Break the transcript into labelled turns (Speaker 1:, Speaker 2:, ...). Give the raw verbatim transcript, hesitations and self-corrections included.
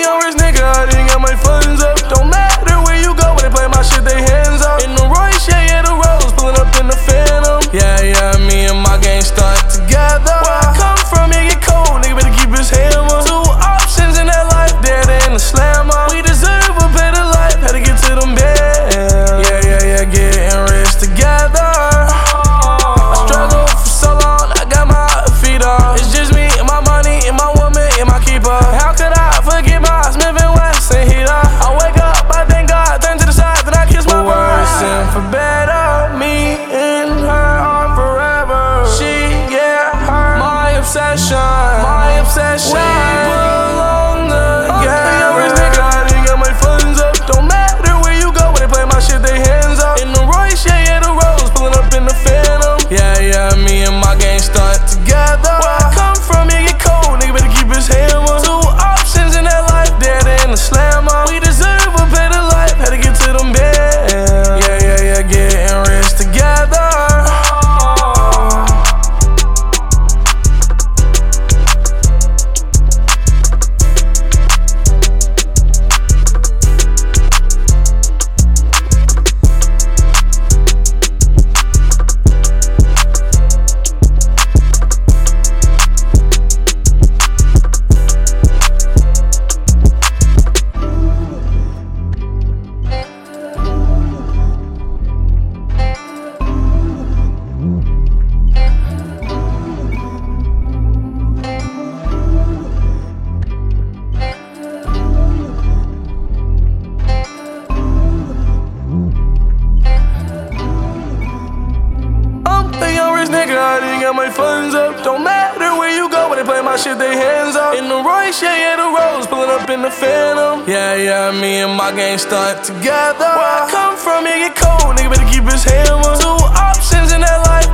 Speaker 1: young rich nigga, I done got my funds up. Don't matter where you go, when they play my shit, they hands up. In the Royce, yeah, yeah, the Rose, pulling up in the Phantom. Yeah, yeah, me and my gang stuck together. Where I come from, it get cold, nigga better keep his hammer. Two options in that life, dead in the slammer. We deserve a better life, had to get to them bands. Yeah, yeah, yeah, getting rich together. I struggled for so long, I got my feet up. It's just me and my money and my woman and my keeper. How could I forget my Smith and Wesson heater? I wake up, I thank God, turn to the side, then I kiss my bride. And for better, me and her are forever. She, yeah, her, my obsession, my obsession. We belong together. Young rich nigga, I done got my funds up. Don't matter where you go, when they play my shit, they hands up. In the Royce, yeah, yeah, the Rose, pulling up in the Phantom. Yeah, yeah, me and my gang stuck together. Where I come from, it get cold, nigga better keep his hammer. Two options in that life, dead in the slammer. We deserve a better life, had to get to them bands. Yeah, yeah, yeah, getting rich together. Nigga, I done got my funds up. Don't matter where you go, when they play my shit, they hands up. In the Royce, yeah, yeah, the Rose, pulling up in the Phantom. Yeah, yeah, me and my gang stuck together. Where I come from, it get cold, nigga better keep his hammer. Two options in that life,